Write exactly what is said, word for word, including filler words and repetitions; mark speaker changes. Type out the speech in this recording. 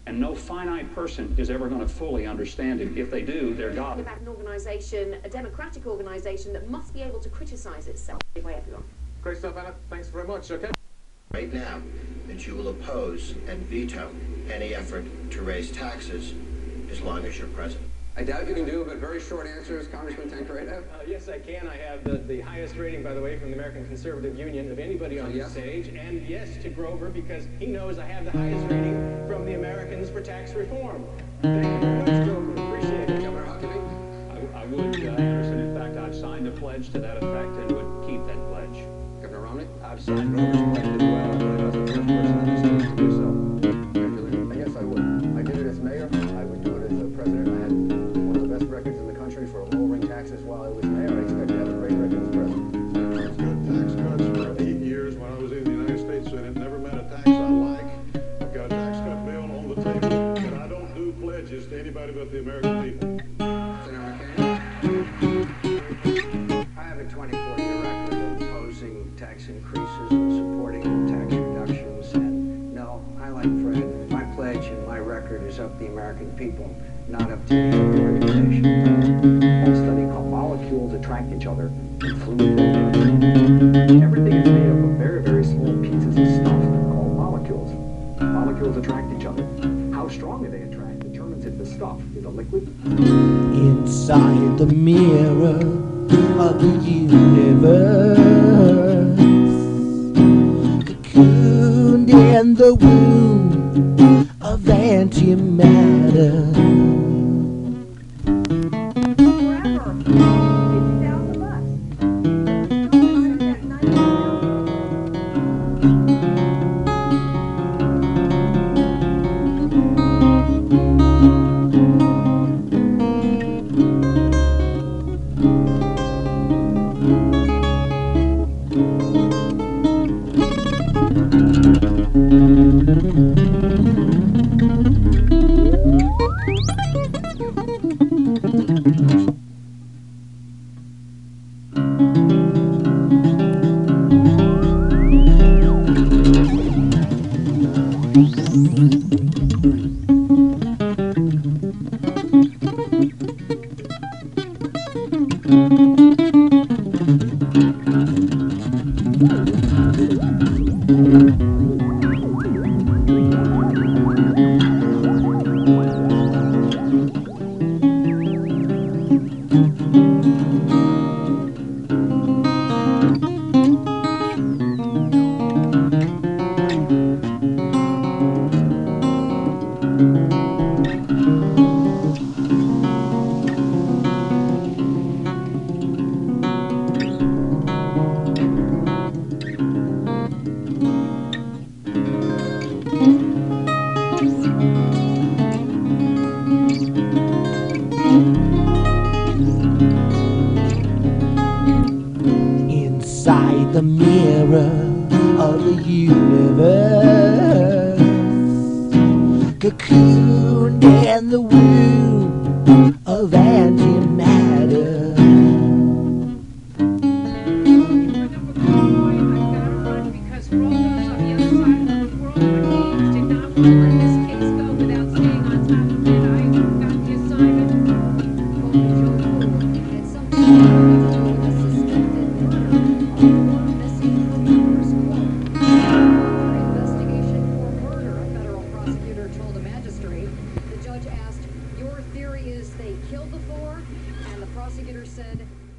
Speaker 1: And no finite person is ever going to fully understand it. If they do, they're God.
Speaker 2: About an organization, a democratic organization that must be able to criticize itself. By everyone.
Speaker 3: Great stuff, Anna. Thanks very much. Okay.
Speaker 4: Right now, that you will oppose and veto any effort to raise taxes as long as you're president.
Speaker 5: I doubt you can do it, but very short answers, Congressman Tancredo.
Speaker 6: Uh, yes, I can. I have the, the highest rating, by the way, from the American Conservative Union of anybody on
Speaker 5: uh, yes.
Speaker 6: the stage. And yes to Grover, because he knows I have the highest rating from the Americans for tax reform. Thank you very much, Grover. Appreciate it.
Speaker 5: Governor Huckabee?
Speaker 1: I, I would, uh, Anderson. In fact, I've signed a pledge to that effect and would keep that pledge.
Speaker 5: Governor Romney?
Speaker 7: I've signed Grover's pledge as well. I believe I was the first person on the stage to do so. I guess I would. I did it as mayor. I would do it as a president. I had one of the best records in the country for lowering taxes while I was mayor. I expect to have a great record as president.
Speaker 8: I've got tax cuts for eight years when I was in the United States Senate. Never met a tax I like. I've got a tax cut bill on the table, but I don't do pledges to anybody but the American people.
Speaker 5: Senator McCain?
Speaker 9: I have a twenty-four year record of opposing tax increases and supporting tax reductions. And no, I like Fred. My pledge and my record is up the American people, not up to any other organization.
Speaker 10: A study called Molecules Attract Each Other and Fluid Dynamics. Everything is made up of very, very small pieces of stuff called molecules. Molecules attract each other. How strongly they attract determines if the stuff is a liquid.
Speaker 11: Inside the mirror of the universe, cocooned in the womb of antimatter. Inside the mirror of the universe, cocooned in the womb of antimatter.
Speaker 2: Because Rollers on the other side of the world did not want to let this case go without staying on top of it. I got the assignment. At some point, a suspected murder of one missing Rollers quote. Investigation for murder, a federal prosecutor told a magistrate. The judge asked, "Your theory is they killed the four?" And the prosecutor said,